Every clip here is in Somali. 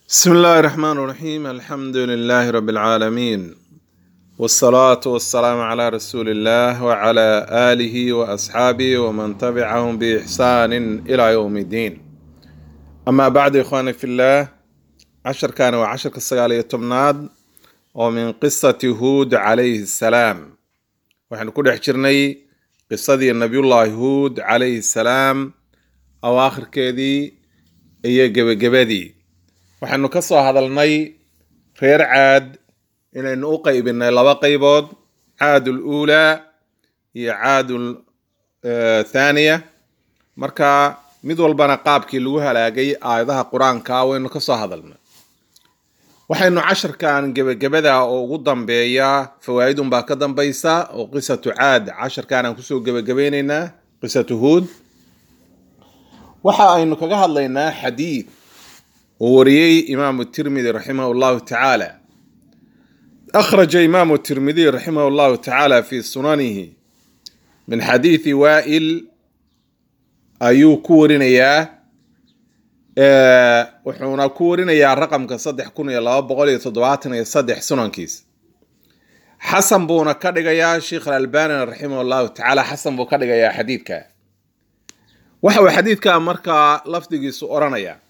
بسم الله الرحمن الرحيم الحمد لله رب العالمين والصلاة والسلام على رسول الله وعلى آله وأصحابه ومن تبعهم بإحسان إلى يوم الدين أما بعد إخواني في الله عشر كان وعشر كالسقالية تمناد ومن قصة هود عليه السلام وحن كل حجرني قصة النبي الله هود عليه السلام أواخر كذي إيه جبدي waxaanu ka soo hadalnay reer caad inaynu u qaybinay laba qaybood caadul uula iyo caadul thaniya marka mid walbana qaabkii lagu halaagay aayadaha quraanka waynu ka soo hadalnay waxaynu casharkan gabagabada oo ugu dambeeya fawaa'idun baa ka dambaysa oo qisatu caad casharkan aan ku soo gabagabeynayna qisatu hud waxa aynu kaga hadlaynaa xadiid ووريي إمام الترمذي رحمه الله تعالى أخرج إمام الترمذي رحمه الله تعالى في سننه من حديث وائل أيو كورنيا وحونا كورنيا رقم كصدح كون يلا بقولي تضواتنا يصدح سنن كيس حسن بونا كدغيا شيخ الألباني رحمه الله تعالى حسن بو كدغيا حديثك وحو حديثك مركا لفظي سؤرانيا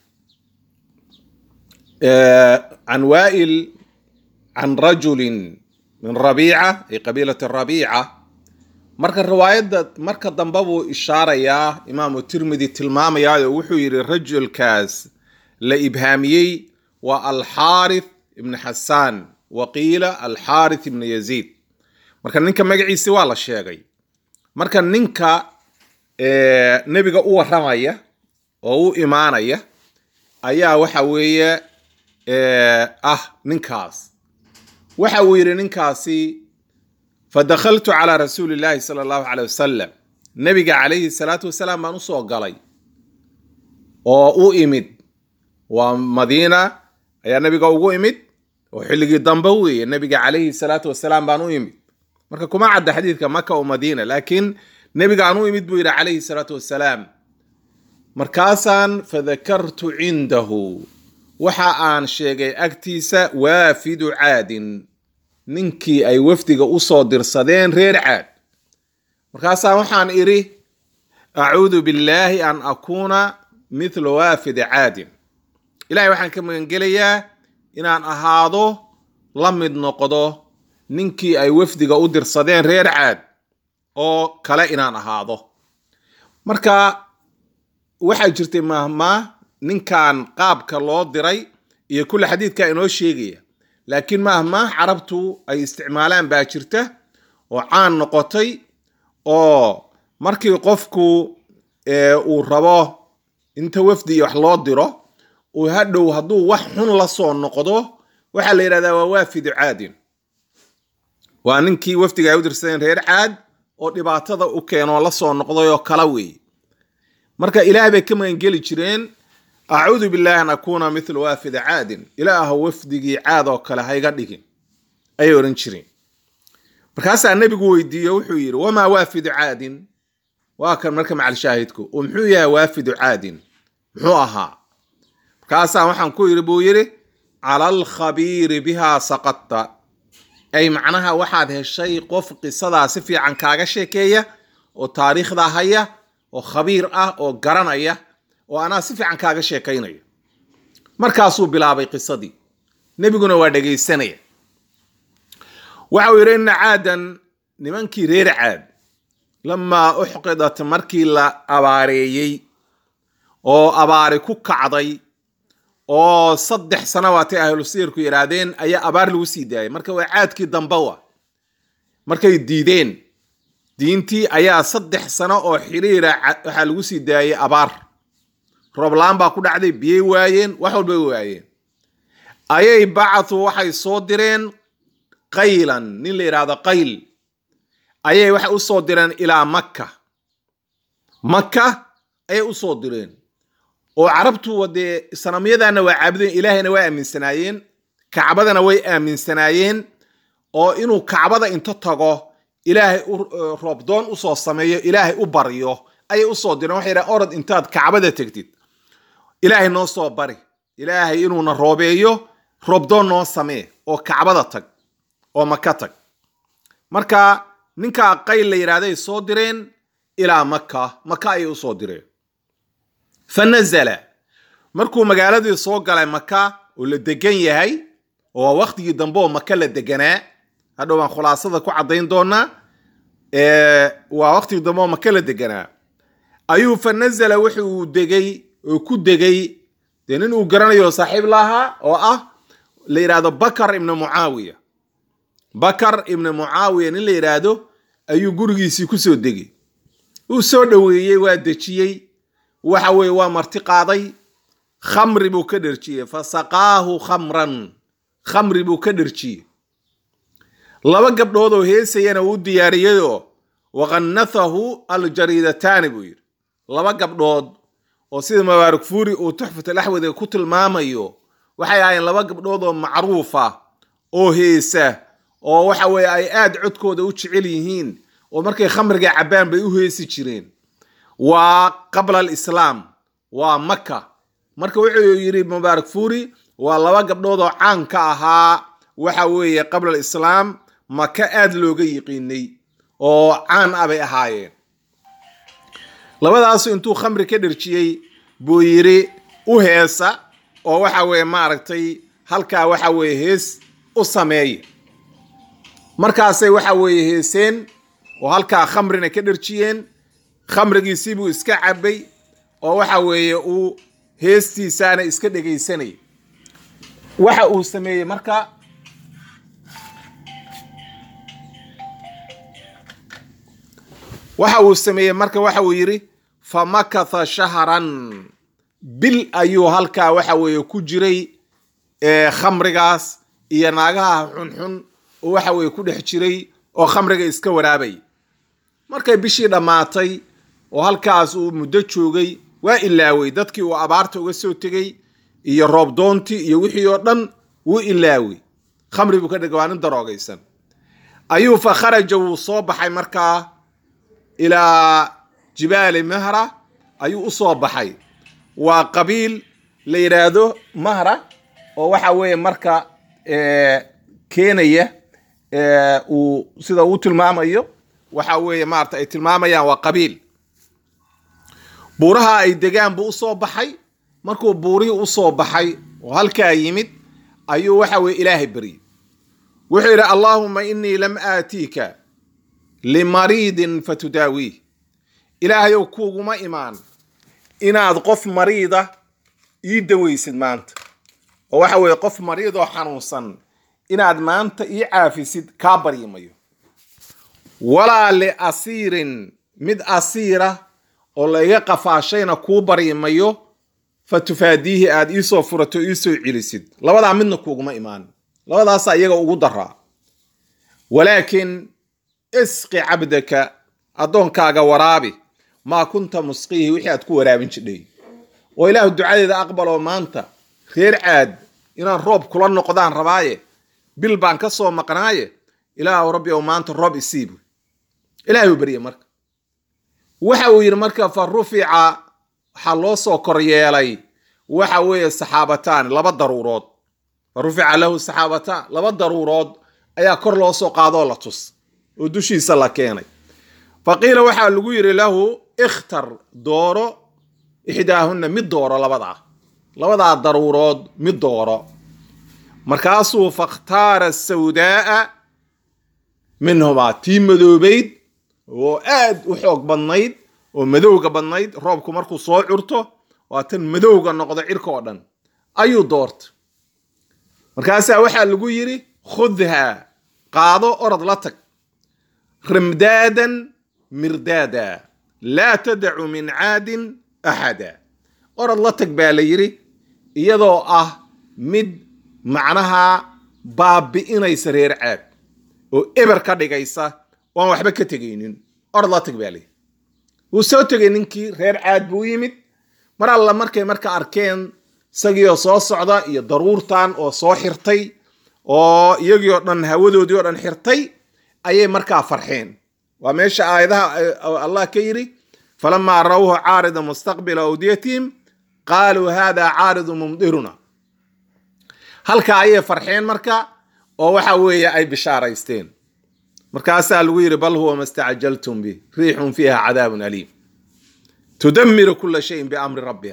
عن وائل عن رجل من ربيعة أي قبيلة الربيعة مركا الرواية مركا ضمبابو إشارة يا إمام الترمذي تلمام يا وحوير الرجل كاس لإبهامي والحارث ابن حسان وقيل الحارث ابن يزيد مركا ننكا مقعي سوالا الشيغي مركا ننكا نبقى أوه رمية أو إيمانية أيا وحوية ننكاس وحوير ننكاسي فدخلت على رسول الله صلى الله عليه وسلم نبي عليه الصلاة والسلام ما نصو قلي وإمد ومدينة يا نبي قو إمد وحلقي الضنبوي النبي عليه الصلاة والسلام بانو إمد مركا كما عد حديث كمكة ومدينة لكن نبي قانو إمد بوير عليه الصلاة والسلام مركاسا فذكرت عنده waxa aan sheegay agtiisa waafidu caadin ninkii ay wafdiga u soo dirsadeen reer caad markaas waxaan iri a'uudu billahi an akuna mithla waafid caadin ilaahay waxaan ka magan gelayaa inaan ahaado la mid noqdo ninkii ay wafdiga u dirsadeen reer caad oo kale inaan ahaado marka waxa jirtay mahma ninkan qaabka loo diray iyo kulli xadiidka inoo sheegaya laakiin mahma carabtu ay isticmaalaan baa jirta oo caan noqotay oo markii qofku uu rabo inta wafdi wax loo diro oo hadhow haduu wax xun la soo noqdo waxa la yiraahdaa waa waafidu caadin waa ninkii wafdiga ay u dirsadeen reer caad oo dhibaatada u keeno la soo noqday oo kala weey marka ilaahay bay ka magan geli jireen أعوذ بالله أن أكون مثل وافد عاد إله وفدي عاد وكلا هيغا ديغين أي ورنشرين بركاسا النبي ويدي وحوير وما وافد عاد واكن مركا مع الشاهدكو ومحويا وافد عاد محوها بركاسا وحن كوير بويري على الخبير بها سقطت أي معناها واحد هالشيء قف قصة سفي عن كاغا شيكية وتاريخ ذا هيا وخبير وقرانية وأنا سفي عن كاغا شيكيني مركاسو بلابي قصدي نبيقنا وادقي السنة وعويرين عادا نمانكي رير عاد لما أحقدت مركي لا أباريي أو أباري كوكا عضي أو صدح سنوات أهل السيركو يرادين أي أبار لوسي داي مركا وعاد كي دنبوا مركا يديدين دينتي أي صدح سنة أو حريرة أهل وسي داي أبار roblaan baa ku dhacday biyay waayeen wax walba waayeen ayay bacatu waxay soo direen qaylan nin la yiraahdo qayl ayay waxay u soo direen ilaa makka ayay u soo direen oo carabtu wade sanamyadana waa caabudeen ilaahayna waa aaminsanaayeen kacbadana way aaminsanaayeen oo inuu kacbada inta tago ilaahay roobdoon u soo sameeyo ilaahay u bariyo ayay u soo direen waxay yiraahdeen orod intaad kacbada tagtid ilaahay noo soo bari ilaahay inuuna roobeeyo roobdoon noo samee oo kacbada tag oo maka tag marka ninka qayl la yiraahday soo direen ilaa maka ay u soo direen fanazala markuu magaaladii soo galay maka oo la degan yahay oo waqtigii dambe oo maka la deganaa hadhow waan khulaasada ku cadayn doonaa waa waqtigii dambe oo maka la deganaa ayuu fanazala wuxuu degay oo ku degay nin uu garanayo saaxiib lahaa oo la yiraahdo Bakar ibn Muawiya nin la yiraahdo ayuu gurigiisii ku soo degay uu soo dhaweeyay waa dejiyay waxa weeye waa marti qaaday khamri buu ka dharjiyay fasaqaahu khamri buu ka dharjiyay laba gabdhood oo heesayana uu diyaariyay waqannathahu aljaridatan buu yiri laba gabdhood oo sida Mubaarak Fuuri uu Tuhfatul Ahwadi ku tilmaamayo waxay ahaayeen laba gabdhood oo macruufa oo heesa oo waxa weeye ay aad codkooda u jecel yihiin oo markay khamriga cabaan bay u heesi jireen waa qabla al-islaam waa Makka marka wuxuu yiri Mubaarak Fuuri waa laba gabdhood oo caan ka ahaa waxa weeye qabla al-islaam Makka aad looga yiqiinay oo caan abay ahaayeen labadaas intuu khamri ka dharjiyay buu yiri u heesa oo waxa weeye maaragtay halka waxa weeye hees u sameeyay markaasay waxa weeye heeseen oo halka khamrina ka dharjiyeen khamrigiisii buu iska cabay oo waxa weeye uu heestiisana iska dhageysanay waxa uu sameeyay marka waxa uu yiri famakatha shahran bil ayuu halka waxa weeye ku jiray khamrigaas iyo naagaha xunxun oo waxa weeye ku dhex jiray oo khamriga iska waraabay markay bishii dhamaatay oo halkaas uu muddo joogay waa ilaaway dadkii uu abaarta uga soo tagay iyo roob doonti iyo wixii oo dhan wuu ilaaway khamri buu ka dhigwaanin daroogaysan ayuu fa kharaja wuu soo baxay markaa ilaa jibaal mahra ayuu u soo baxay waa qabiil la yiraahdo mahra oo waxa weeye marka keenaya uu sida uu tilmaamayo waxa weeye maarta ay tilmaamayaan waa qabiil buuraha ay degaan buu u soo baxay markuu buurihii u soo baxay oo halka yimid ayuu waxa weeye ilaahay bari wuxuu yiri Allahumma inni lam aatika limaridin fatudawi ilaahay oo kuuguma imaan inaad qof mariida ii daweysid maanta oo waxa weeye qof mariid oo xanuunsan inaad maanta ii caafisid ka bariimayo wala li asirin mid asira oo la iga qafaashayna ku bariimayo fatufaadihi aad ii soo furato ii soo cilisid labada midna kuuguma imaan labadaas ayaga ugu daraa walakin isqi abdaka adoonkaaga waraabi ma kunta musqihi wixii aad ku waraabin jidhay oo ilaahu ducadeeda aqbalo maanta reer caad inaan roob kula noqdaan rabaaye bil baan ka soo maqnaaye ilaahu rabbi oo maanta roob isiib ilaahu bariye marka waxa uu yiri marka farufica xaloo soo koryeelay waxa weeye saxaabataan laba daruurood farufica lahu saxaabata laba daruurood ayaa kor loo soo qaado la tus oo dushiisa la keenay faqiila waxa lagu yiri lahu ikhtar dooro ihdaahunna mid dooro labada daruurood mid dooro markaasuu fakhtaara sawdaa minhuma tiimadoobayd oo aad u xoog badnayd oo madowga badnayd roobku markuu soo curto waa tan madowga noqdo cirka oo dhan ayuu doortay markaasa waxa lagu yiri khudha qaado orad la tag rimdadan mirdada la tad'u min 'adin ahada orad la tag baa la yiri iyadoo mid macnaha baabi'inaysa reer caad oo eber ka dhigaysa oo waxba ka tagaynin orad la tag baa la yiri wuu soo tagay ninkii reer caad buu yimid mar alla markay arkeen sagiyoo soo socda iyo daruurtan oo soo xirtay oo iyagii oo dhan hawadoodii oo dhan xirtay ayay markaa farxeen waa meesha aayadaha Allah ka yiri falamma rawha 'aarida mustaqbila awdiyatihim qaalu hada 'aaridun mumdiruna halka ayay farxeen marka oo waxa weeye ay bishaaraysteen markaasaa lagu yiri bal huwa masta'jaltum bi riihun fiha cadaabun aliim tudammiru kulla shay'in bi amri rabbiha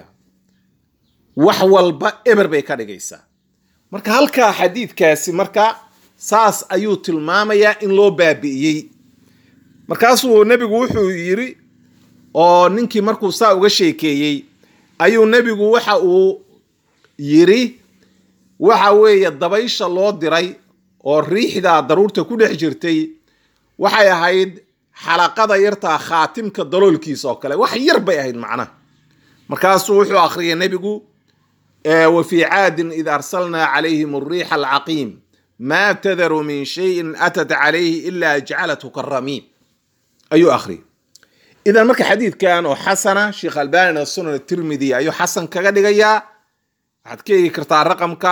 wax walba eber bay ka dhigaysaa marka halka xadiidkaasi marka saas ayuu tilmaamayaa in loo baabi'iyey markaasuu nebigu wuxuu yiri oo ninkii markuu saa uga sheekeeyey ayuu nebigu waxa uu yiri waxa weeye dabaysha loo diray oo riixda daruurta ku dhex jirtay waxay ahayd xalaqada yartaa khaatimka daloolkiisa oo kale wax yar bay ahayd macnaha markaasuu wuxuu akhriyay nebigu wa fi caadin id arsalna calayhim الriixa alcaqiim ma tadaru min shayin atat calayhi ila jacalatu karamiin ayuu akhriyay idan marka xadiidkan oo xasana sheekh albaani sunan tirmidhi ayuu xasan kaga dhigayaa waxaad ka eegi kartaa raqamka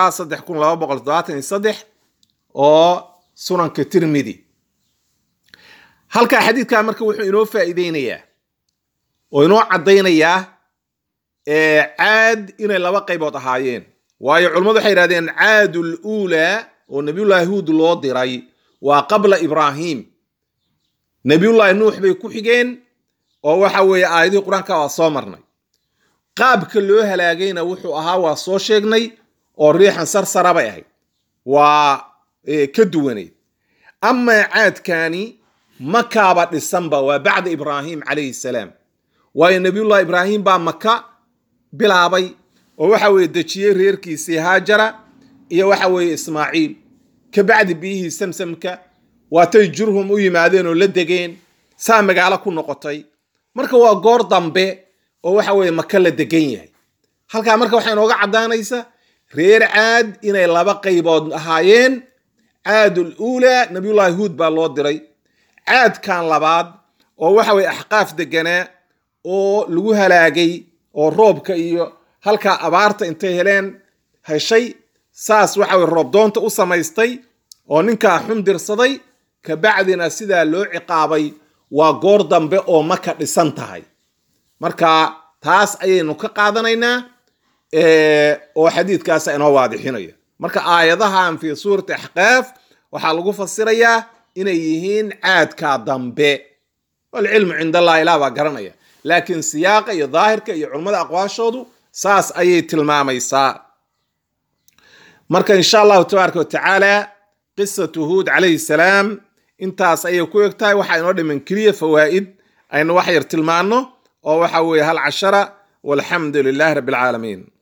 3273 oo sunanka tirmidhi halka xadiidkan marka wuxuu inoo faa'iideynayaa oo inoo cadaynayaa caad inay laba qaybood ahaayeen waayo culimadu waxay yiraahdeen caadul uula oo nabiyullaahi huud loo diray waa qabla ibraahim nabiyullaahi nuux bay ku xigeen oo waxa weeye aayadii quraanka waa soo marnay qaabka loo halaagayna wuxuu ahaa waa soo sheegnay oo riixan sarsara bay ahayd waa ka duwaneed ama caadkani makaaba dhisanba waa bacda ibraahim calayhi salaam waayo nabiyullaahi ibraahim baa maka bilaabay oo waxa weeye dejiyey reerkiisii haajara iyo waxa weeye ismaaciil ka bacdi biyihii samsamka waatay jurhum u yimaadeen oo la degeen saa magaalo ku noqotay marka waa goor dambe oo waxa weeye maka la degan yahay halkaa marka waxay nooga caddaanaysa reer caad inay laba qaybood ahaayeen caadul uula nabiyullaahi huud baa loo diray caadkan labaad oo waxa weeye axqaaf deganaa oo lagu halaagay oo roobka iyo halkaa abaarta intay heleen heshay saas waxa weeye roob doonta u samaystay oo ninkaa xundirsaday ka bacdina sidaa loo ciqaabay waa goor dambe oo maka dhisan tahay marka taas ayaynu ka qaadanaynaa oo xadiidkaas inoo waadixinaya marka aayadahan fi suurati ahqaaf waxaa lagu fasirayaa inay yihiin caadka dambe wal cilmu cinda allah ilaa baa garanaya laakiin siyaaqa iyo daahirka iyo culimada aqwaashoodu saas ayay tilmaamaysaa marka insha Allah tabaaraka wa taala qissatu huud alayhi salaam intaas ayay ku egtahay waxa inoo dhiman kaliya fawaa'id aynu wax yar tilmaano oo waxa weeye hal 10 walhamdulillahi rabbil alamin